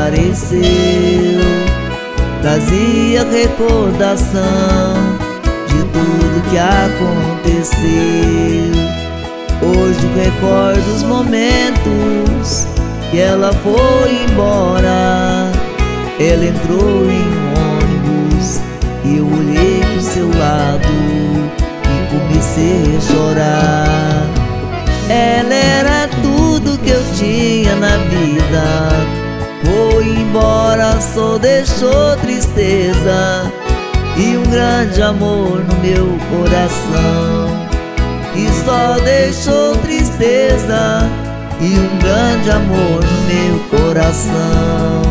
apareceu, trazia recordação de tudo que aconteceu. Hoje recordo os momentos que ela foi embora. Ela entrou em um ônibus e eu olhei pro seu lado e comecei a chorar. Ela era tudo que eu tinha na vida, foi embora, só deixou tristeza e um grande amor no meu coração. E só deixou tristeza e um grande amor no meu coração.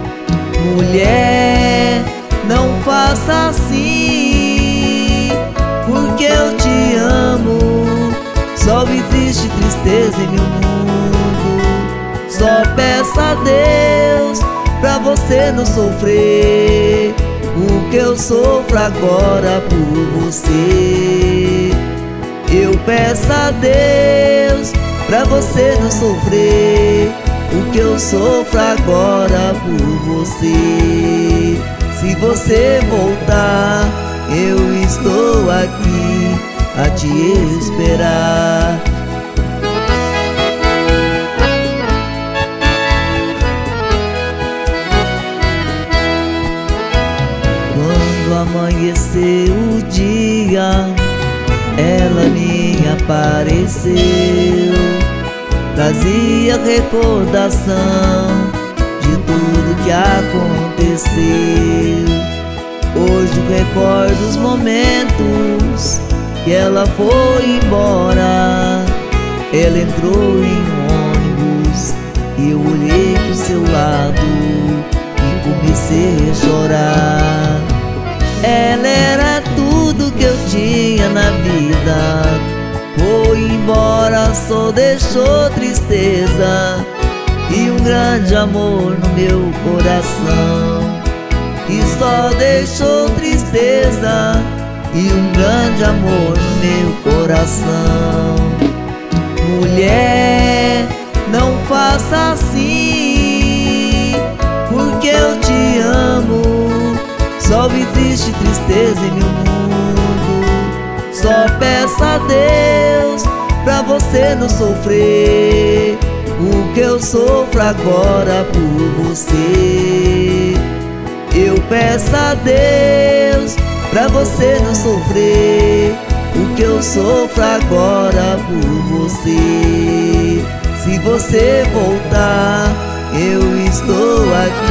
Mulher, não faça assim, porque eu te amo. Só vi triste tristeza em meu mundo. Só peça a Deus pra você não sofrer o que eu sofro agora por você. Eu peço a Deus pra você não sofrer o que eu sofro agora por você. Se você voltar, eu estou aqui a te esperar. Quando amanheceu o dia, ela me apareceu, trazia recordação de tudo que aconteceu. Hoje recordo os momentos que ela foi embora. Ela entrou em um ônibus e eu olhei pro seu lado e comecei a chorar. Ela era tudo que eu tinha na vida, foi embora, só deixou tristeza e um grande amor no meu coração. E só deixou tristeza e um grande amor no meu coração. Mulher, não faça assim, porque eu te amo. Só vi triste tristeza em meu mundo. Só peça a Deus pra você não sofrer o que eu sofro agora por você. Eu peço a Deus pra você não sofrer o que eu sofro agora por você. Se você voltar, eu estou aqui